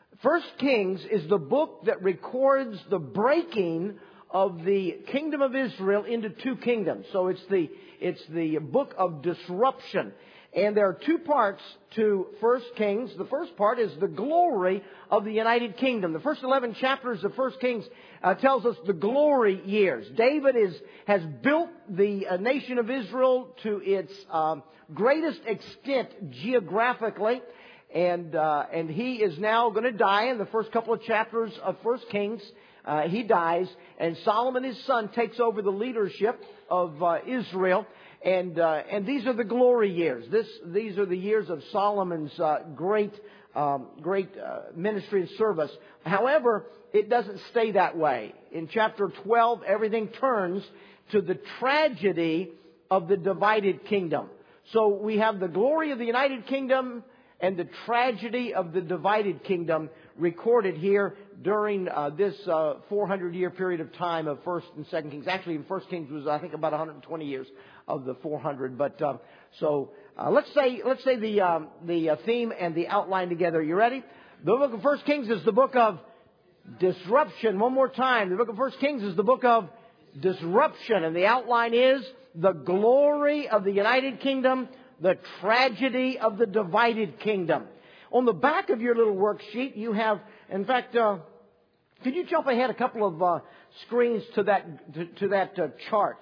First Kings is the book that records the breaking of the kingdom of Israel into two kingdoms. So it's the book of disruption. And there are two parts to First Kings. The first part is the glory of the United Kingdom. The first 11 chapters of First Kings tells us the glory years. David has built the nation of Israel to its greatest extent geographically. And he is now going to die in the first couple of chapters of First Kings. He dies, and Solomon, his son, takes over the leadership of Israel. And these are the glory years. These are the years of Solomon's great ministry and service. However, it doesn't stay that way. In chapter 12, everything turns to the tragedy of the divided kingdom. So we have the glory of the United Kingdom and the tragedy of the divided kingdom recorded here during this 400-year period of time of First and Second Kings. Actually, in First Kings was, I think, about 120 years of the 400. But let's say the theme and the outline together. You ready? The book of First Kings is the book of disruption. One more time. The book of First Kings is the book of disruption, and the outline is the glory of the United Kingdom, the tragedy of the divided kingdom. On the back of your little worksheet, you have, in fact, could you jump ahead a couple of screens to that chart?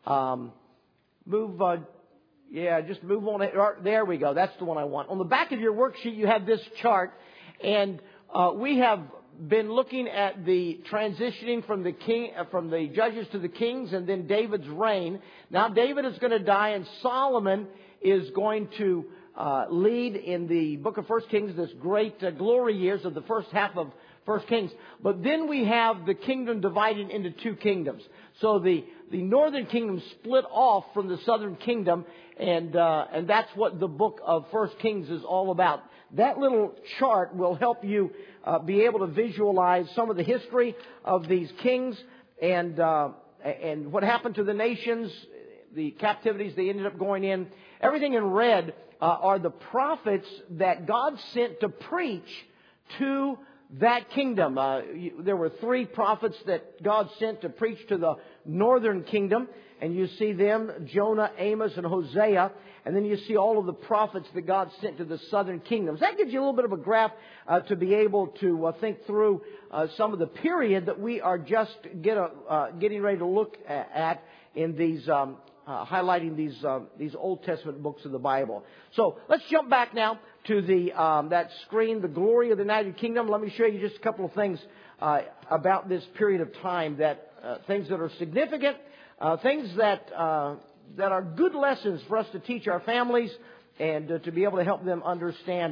Just move on. There we go. That's the one I want. On the back of your worksheet, you have this chart, and we have been looking at the transitioning from the judges to the kings, and then David's reign. Now David is going to die, and Solomon is going to lead in the book of First Kings, this great glory years of the first half of First Kings. But then we have the kingdom divided into two kingdoms. So the northern kingdom split off from the southern kingdom, and that's what the book of First Kings is all about. That little chart will help you be able to visualize some of the history of these kings and what happened to the nations, the captivities they ended up going in. Everything in red are the prophets that God sent to preach to that kingdom. There were 3 prophets that God sent to preach to the northern kingdom. And you see them, Jonah, Amos, and Hosea. And then you see all of the prophets that God sent to the southern kingdoms. That gives you a little bit of a graph to be able to think through some of the period that we are just getting ready to look at in these highlighting these Old Testament books of the Bible. So let's jump back now to that screen, the glory of the United Kingdom. Let me show you just a couple of things about this period of time, things that are significant, things that are good lessons for us to teach our families and to be able to help them understand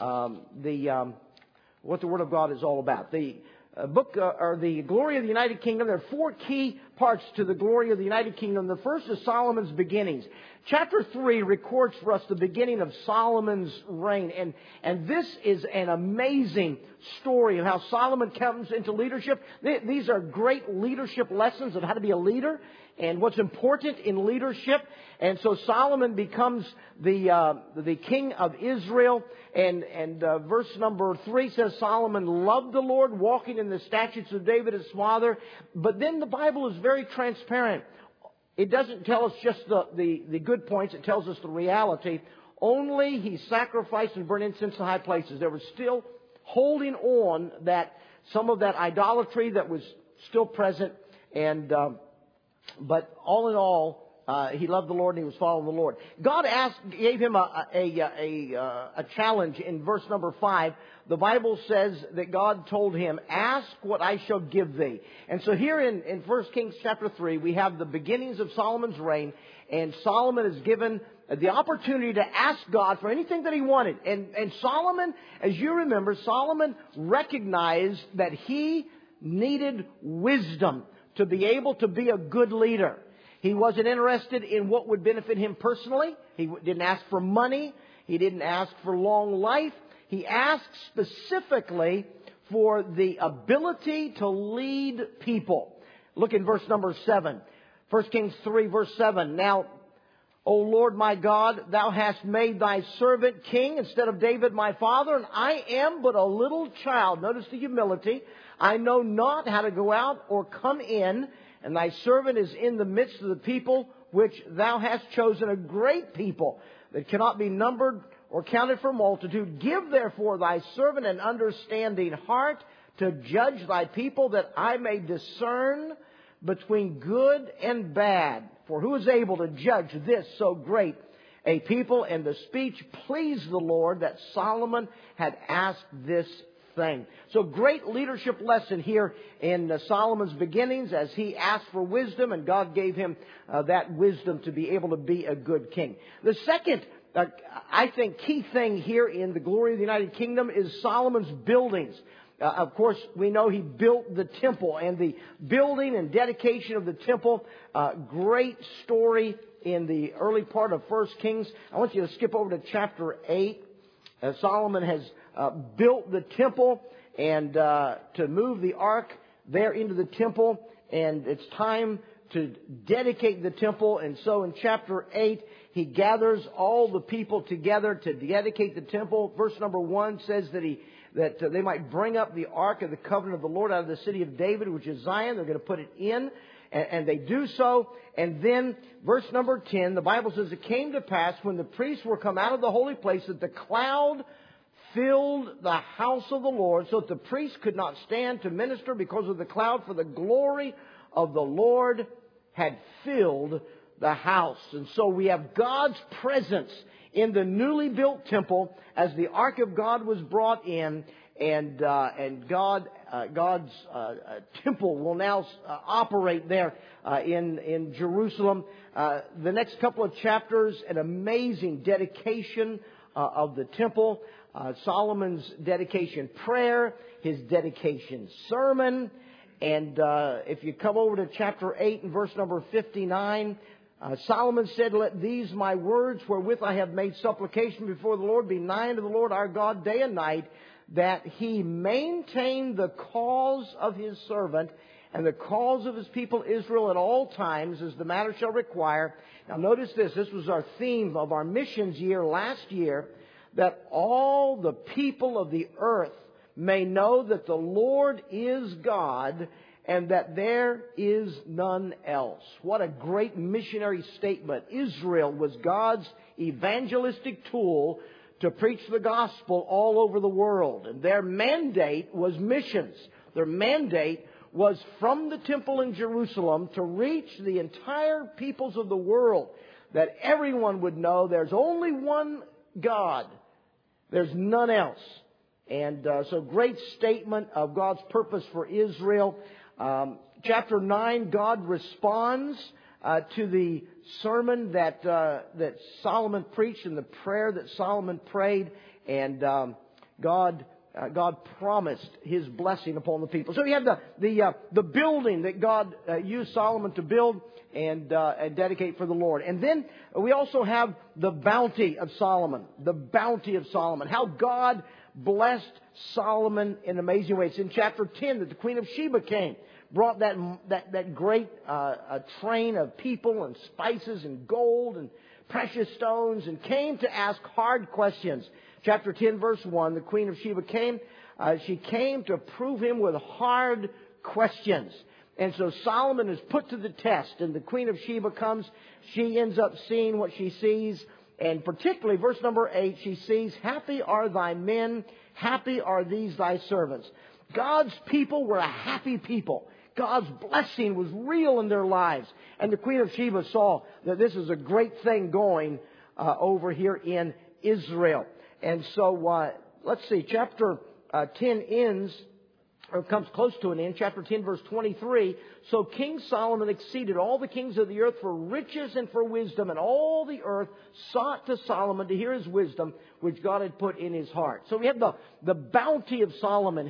what the Word of God is all about. The book or the glory of the United Kingdom. There are 4 key parts to the glory of the United Kingdom. The first is Solomon's beginnings. Chapter 3 records for us the beginning of Solomon's reign. And this is an amazing story of how Solomon comes into leadership. These are great leadership lessons of how to be a leader and what's important in leadership. And so Solomon becomes the king of Israel. And verse number 3 says Solomon loved the Lord, walking in the statutes of David his father. But then the Bible is very transparent. It doesn't tell us just the good points. It tells us the reality. Only he sacrificed and burned incense in high places. There was still holding on some of that idolatry that was still present. But all in all, he loved the Lord and he was following the Lord. God gave him a challenge in verse number 5. The Bible says that God told him, "Ask what I shall give thee." And so here in 1 Kings chapter 3, we have the beginnings of Solomon's reign, and Solomon is given the opportunity to ask God for anything that he wanted. And Solomon, as you remember, Solomon recognized that he needed wisdom to be able to be a good leader. He wasn't interested in what would benefit him personally. He didn't ask for money. He didn't ask for long life. He asked specifically for the ability to lead people. Look in verse number 7. 1 Kings 3, verse 7. Now, O Lord my God, thou hast made thy servant king instead of David my father, and I am but a little child. Notice the humility. I know not how to go out or come in, and thy servant is in the midst of the people which thou hast chosen, a great people that cannot be numbered or counted for multitude. Give therefore thy servant an understanding heart to judge thy people, that I may discern between good and bad. For who is able to judge this so great a people? And the speech pleased the Lord that Solomon had asked this thing. So great leadership lesson here in Solomon's beginnings as he asked for wisdom, and God gave him that wisdom to be able to be a good king. The second, I think, key thing here in the glory of the United Kingdom is Solomon's buildings. Of course, we know he built the temple, and the building and dedication of the temple, great story in the early part of 1 Kings. I want you to skip over to chapter 8. Solomon has built the temple, and to move the ark there into the temple, and it's time to dedicate the temple. And so in chapter 8, he gathers all the people together to dedicate the temple. Verse number 1 says that they might bring up the ark of the covenant of the Lord out of the city of David, which is Zion. They're going to put it in, and they do so. And then verse number 10, the Bible says, it came to pass when the priests were come out of the holy place that the cloud filled the house of the Lord, so that the priests could not stand to minister because of the cloud, for the glory of the Lord had filled the house. And so we have God's presence in the newly built temple as the ark of God was brought in, and God's temple will now operate there in Jerusalem. The next couple of chapters, an amazing dedication of the temple. Solomon's dedication prayer, his dedication sermon, and if you come over to chapter 8 and verse number 59, Solomon said, let these my words wherewith I have made supplication before the Lord be nigh unto the Lord our God day and night, that he maintain the cause of his servant and the cause of his people Israel at all times, as the matter shall require. Now notice this. This was our theme of our missions year last year, that all the people of the earth may know that the Lord is God, and that there is none else. What a great missionary statement. Israel was God's evangelistic tool to preach the gospel all over the world. And their mandate was missions. Their mandate was from the temple in Jerusalem to reach the entire peoples of the world, that everyone would know there's only one God. There's none else. And so great statement of God's purpose for Israel. Chapter 9, God responds to the sermon that Solomon preached and the prayer that Solomon prayed, and God promised His blessing upon the people. So you have the building that God used Solomon to build and dedicate for the Lord. And then we also have the bounty of Solomon. The bounty of Solomon. How God blessed Solomon in amazing ways. In chapter 10 that the Queen of Sheba came, brought that great train of people and spices and gold and precious stones, and came to ask hard questions. Chapter 10 verse 1, the Queen of Sheba came. She came to prove him with hard questions. And so Solomon is put to the test, and the Queen of Sheba comes. She ends up seeing what she sees. And particularly, verse number 8, she sees, happy are thy men, happy are these thy servants. God's people were a happy people. God's blessing was real in their lives. And the Queen of Sheba saw that this is a great thing going over here in Israel. And so, let's see, chapter 10 ends, or comes close to an end, chapter 10, verse 23. So King Solomon exceeded all the kings of the earth for riches and for wisdom, and all the earth sought to Solomon to hear his wisdom, which God had put in his heart. So we have the bounty of Solomon,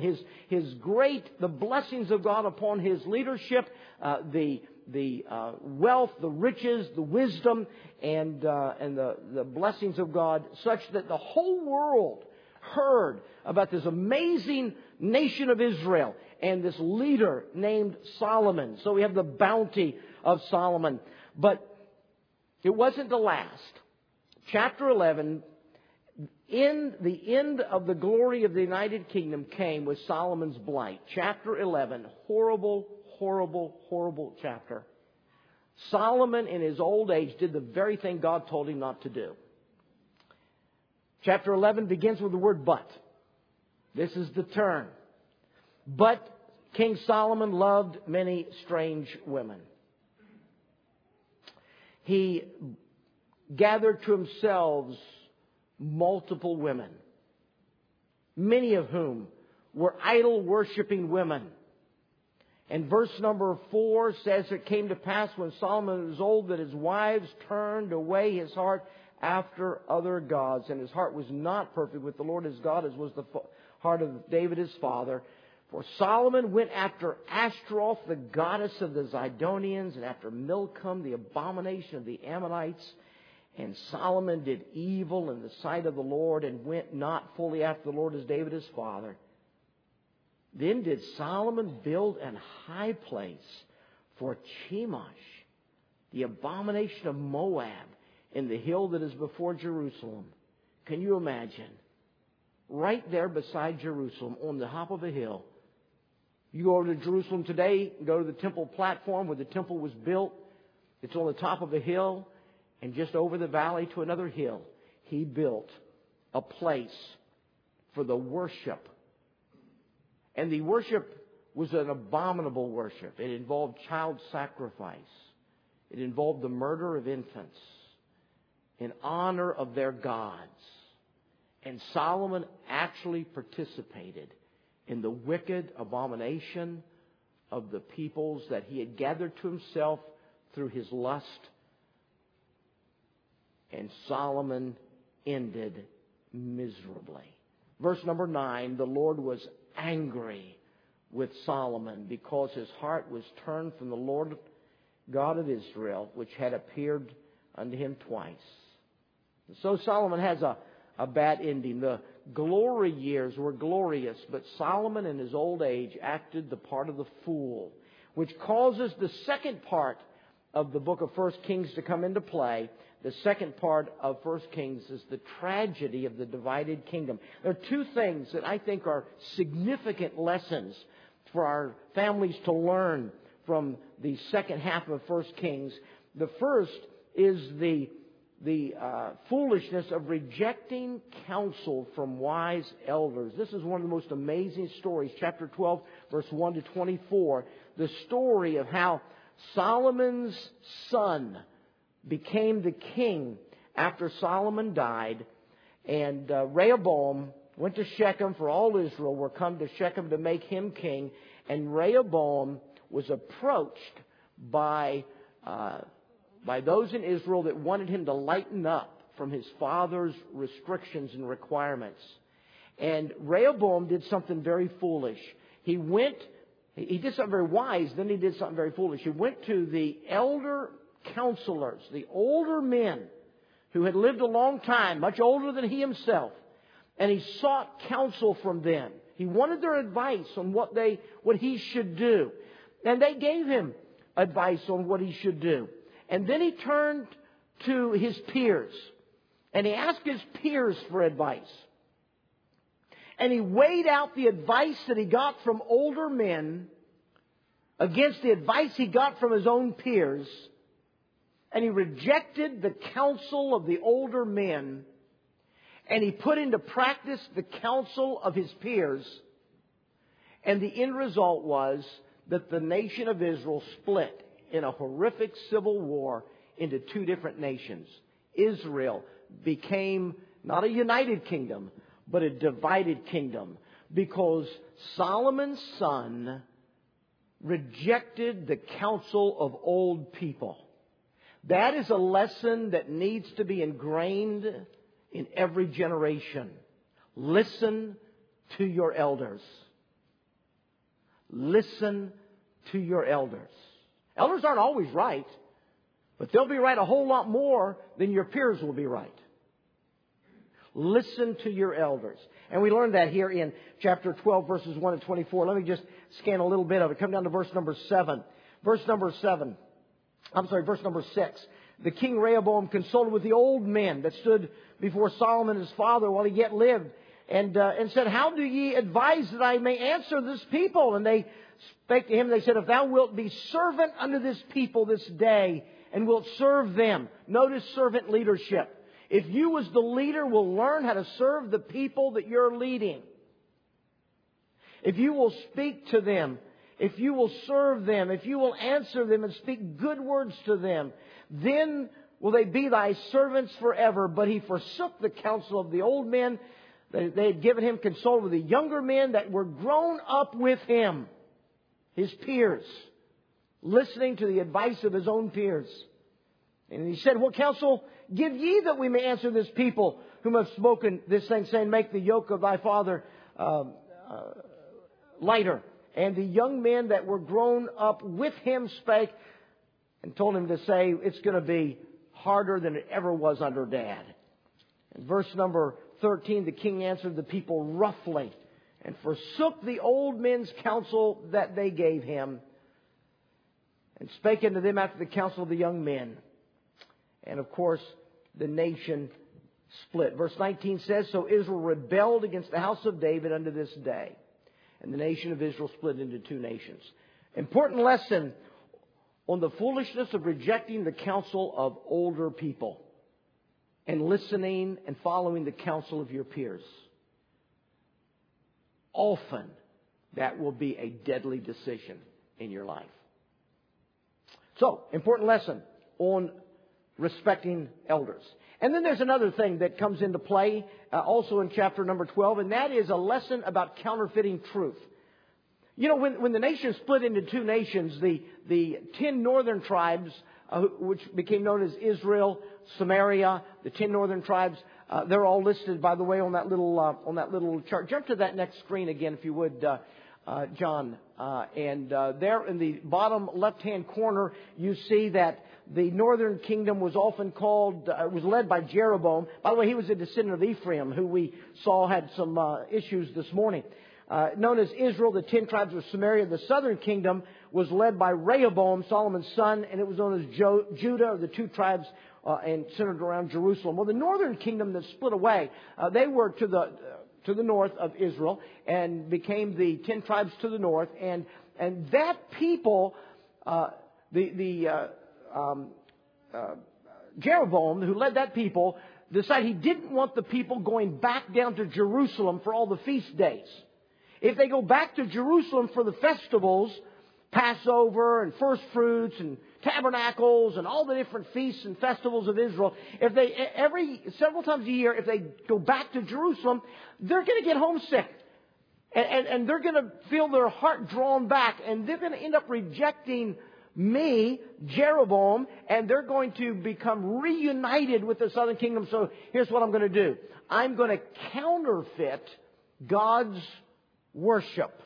the blessings of God upon his leadership, the wealth, the riches, the wisdom, and the blessings of God, such that the whole world heard about this amazing nation of Israel and this leader named Solomon. So we have the bounty of Solomon. But It wasn't the last. Chapter 11, in the end of the glory of the United Kingdom came with Solomon's blight. Chapter 11, horrible, horrible, horrible chapter. Solomon in his old age did the very thing God told him not to do. Chapter 11 begins with the word but. This is the turn. But King Solomon loved many strange women. He gathered to himself multiple women, many of whom were idol-worshipping women. And verse number 4 says, it came to pass when Solomon was old that his wives turned away his heart after other gods, and his heart was not perfect with the Lord his God, as was the heart of David his father. For Solomon went after Ashtaroth, the goddess of the Zidonians, and after Milcom, the abomination of the Ammonites. And Solomon did evil in the sight of the Lord, and went not fully after the Lord as David his father. Then did Solomon build an high place for Chemosh, the abomination of Moab, in the hill that is before Jerusalem. Can you imagine? Right there beside Jerusalem, on the top of a hill. You go to Jerusalem today, go to the temple platform where the temple was built. It's on the top of a hill, and just over the valley to another hill, he built a place for the worship. And the worship was an abominable worship. It involved child sacrifice. It involved the murder of infants in honor of their gods. And Solomon actually participated in the wicked abomination of the peoples that he had gathered to himself through his lust. And Solomon ended miserably. Verse number 9, the Lord was angry with Solomon because his heart was turned from the Lord God of Israel, which had appeared unto him twice. So Solomon has a bad ending. The glory years were glorious, but Solomon in his old age acted the part of the fool, which causes the second part of the book of 1 Kings to come into play. The second part of 1 Kings is the tragedy of the divided kingdom. There are two things that I think are significant lessons for our families to learn from the second half of 1 Kings. The first is the foolishness of rejecting counsel from wise elders. This is one of the most amazing stories. Chapter 12, verse 1 to 24. The story of how Solomon's son became the king after Solomon died. And Rehoboam went to Shechem, for all Israel were come to Shechem to make him king. And Rehoboam was approached by those in Israel that wanted him to lighten up from his father's restrictions and requirements. And Rehoboam did something very foolish. He did something very wise, then he did something very foolish. He went to the elder counselors, the older men who had lived a long time, much older than he himself, and he sought counsel from them. He wanted their advice on what he should do. And they gave him advice on what he should do. And then he turned to his peers. And he asked his peers for advice. And he weighed out the advice that he got from older men against the advice he got from his own peers. And he rejected the counsel of the older men. And he put into practice the counsel of his peers. And the end result was that the nation of Israel split in a horrific civil war into two different nations. Israel became not a united kingdom, but a divided kingdom, because Solomon's son rejected the counsel of old people. That is a lesson that needs to be ingrained in every generation. Listen to your elders. Listen to your elders. Elders aren't always right, but they'll be right a whole lot more than your peers will be right. Listen to your elders. And we learned that here in chapter 12, verses 1 to 24. Let me just scan a little bit of it. Come down to verse number 6. the king Rehoboam consulted with the old men that stood before Solomon his father while he yet lived, and said, How do ye advise that I may answer this people? And they spake to him, they said, If thou wilt be servant unto this people this day, and wilt serve them. Notice servant leadership. If you as the leader will learn how to serve the people that you're leading, if you will speak to them, if you will serve them, if you will answer them and speak good words to them, then will they be thy servants forever. But he forsook the counsel of the old men. They had given him consult with the younger men that were grown up with him, his peers, listening to the advice of his own peers. And he said, What counsel give ye that we may answer this people whom have spoken this thing, saying, Make the yoke of thy father lighter. And the young men that were grown up with him spake and told him to say, It's going to be harder than it ever was under Dad. In verse number 13, the king answered the people roughly and forsook the old men's counsel that they gave him and spake unto them after the counsel of the young men. And of course, the nation split. Verse 19 says, So Israel rebelled against the house of David unto this day. And the nation of Israel split into two nations. Important lesson on the foolishness of rejecting the counsel of older people and listening and following the counsel of your peers. Often that will be a deadly decision in your life. So, important lesson on respecting elders. And then there's another thing that comes into play also in chapter number 12, and that is a lesson about counterfeiting truth. You know, when the nation split into two nations, the 10 northern tribes, which became known as Israel, Samaria, the 10 northern tribes, they're all listed, by the way, on that little chart. Jump to that next screen again, if you would, John. And there in the bottom left-hand corner, you see that the northern kingdom was often called, was led by Jeroboam. By the way, he was a descendant of Ephraim, who we saw had some issues this morning. Known as Israel, the 10 tribes of Samaria. The southern kingdom was led by Rehoboam, Solomon's son, and it was known as Judah, or the two tribes, and centered around Jerusalem. Well, the northern kingdom that split away, they were to the north of Israel and became the 10 tribes to the north. And that people, Jeroboam, who led that people, decided he didn't want the people going back down to Jerusalem for all the feast days. If they go back to Jerusalem for the festivals, Passover and first fruits and tabernacles and all the different feasts and festivals of Israel, if they several times a year, if they go back to Jerusalem, they're going to get homesick. And they're going to feel their heart drawn back, and they're going to end up rejecting me, Jeroboam, and they're going to become reunited with the southern kingdom. So here's what I'm going to do. I'm going to counterfeit God's worship.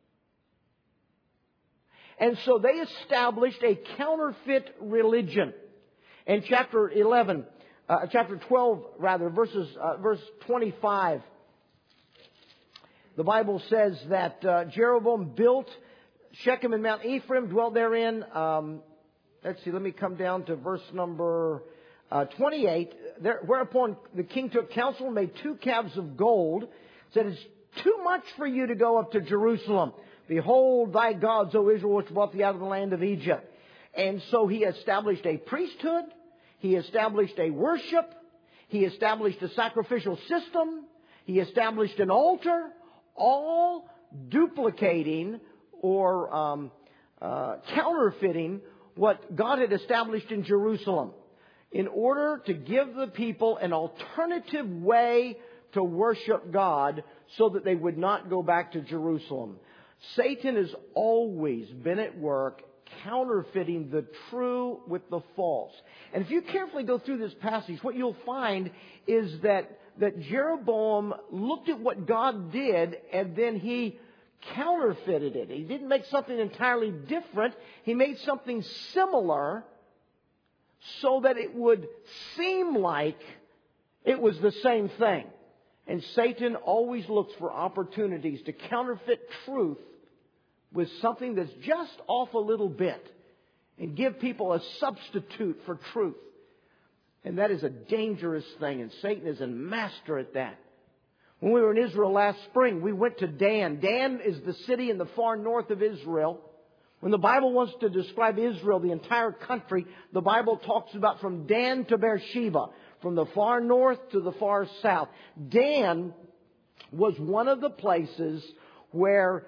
And so they established a counterfeit religion. In chapter 12, verse 25, the Bible says that Jeroboam built Shechem and Mount Ephraim, dwelt therein. Let me come down to verse number 28. Whereupon the king took counsel and made 2 calves of gold. Said, It's too much for you to go up to Jerusalem. Behold thy gods, O Israel, which brought thee out of the land of Egypt. And so he established a priesthood. He established a worship. He established a sacrificial system. He established an altar, all duplicating or counterfeiting what God had established in Jerusalem in order to give the people an alternative way to worship God so that they would not go back to Jerusalem. Satan has always been at work counterfeiting the true with the false. And if you carefully go through this passage, what you'll find is that Jeroboam looked at what God did and then he counterfeited it. He didn't make something entirely different. He made something similar so that it would seem like it was the same thing. And Satan always looks for opportunities to counterfeit truth with something that's just off a little bit and give people a substitute for truth. And that is a dangerous thing, and Satan is a master at that. When we were in Israel last spring, we went to Dan. Dan is the city in the far north of Israel. When the Bible wants to describe Israel, the entire country, the Bible talks about from Dan to Beersheba, from the far north to the far south. Dan was one of the places where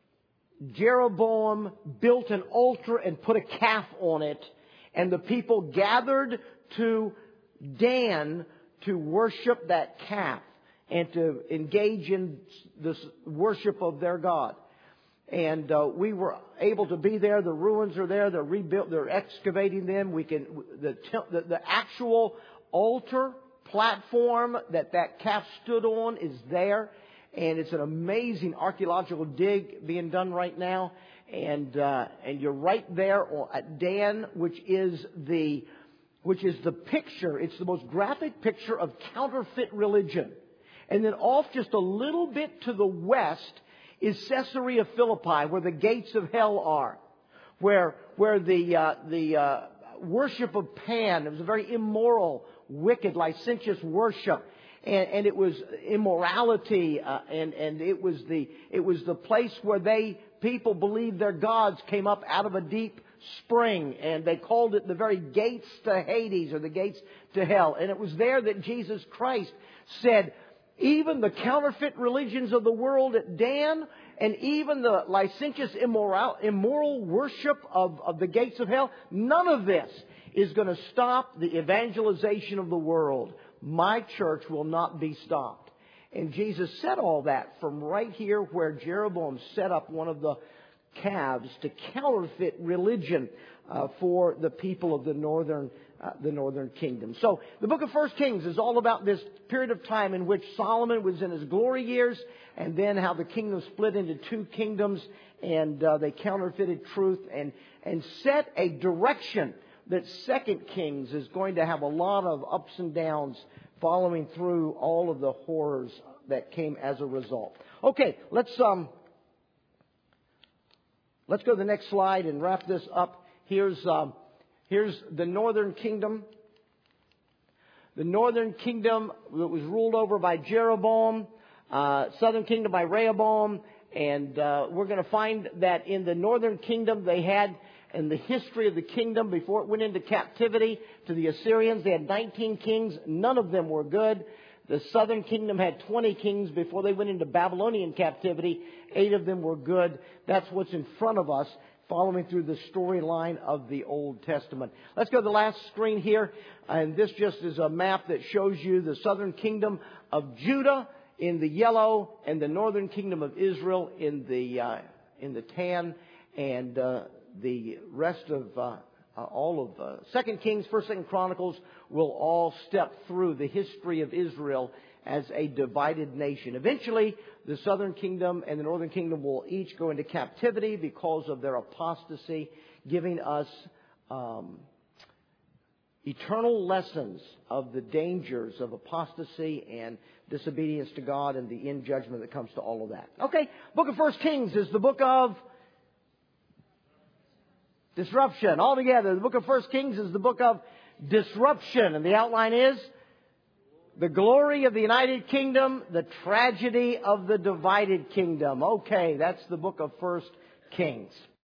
Jeroboam built an altar and put a calf on it, and the people gathered to Dan to worship that calf and to engage in this worship of their God. And we were able to be there. The ruins are there. They're rebuilt. They're excavating them. The actual altar platform that calf stood on is there, and it's an amazing archaeological dig being done right now. And you're right there at Dan, which is the picture. It's the most graphic picture of counterfeit religion. And then off just a little bit to the west is Caesarea Philippi, where the gates of hell are, where the worship of Pan, it was a very immoral, wicked, licentious worship, and it was immorality, and it was the place where people believed their gods came up out of a deep spring, and they called it the very gates to Hades, or the gates to hell. And it was there that Jesus Christ said, even the counterfeit religions of the world at Dan, and even the licentious immoral worship of the gates of hell, none of this is going to stop the evangelization of the world. My church will not be stopped. And Jesus said all that from right here where Jeroboam set up one of the calves to counterfeit religion for the people of the northern kingdom. So the book of 1 Kings is all about this period of time in which Solomon was in his glory years, and then how the kingdom split into two kingdoms, and they counterfeited truth and set a direction that 2 Kings is going to have a lot of ups and downs following through all of the horrors that came as a result. Okay, let's go to the next slide and wrap this up. Here's the northern kingdom. The northern kingdom that was ruled over by Jeroboam, southern kingdom by Rehoboam, and we're going to find that in the northern kingdom they had, in the history of the kingdom before it went into captivity to the Assyrians, they had 19 kings. None of them were good. The southern kingdom had 20 kings before they went into Babylonian captivity. 8 of them were good. That's what's in front of us, following through the storyline of the Old Testament. Let's go to the last screen here. And this just is a map that shows you the southern kingdom of Judah in the yellow and the northern kingdom of Israel in the tan. And the rest of all of 2 Kings, 1st, 2nd Chronicles will all step through the history of Israel as a divided nation. Eventually, the southern kingdom and the northern kingdom will each go into captivity because of their apostasy, giving us eternal lessons of the dangers of apostasy and disobedience to God and the end judgment that comes to all of that. Okay, book of 1 Kings is the book of disruption. Altogether, the book of 1 Kings is the book of disruption. And the outline is the glory of the United Kingdom, the tragedy of the divided kingdom. Okay, that's the book of 1 Kings.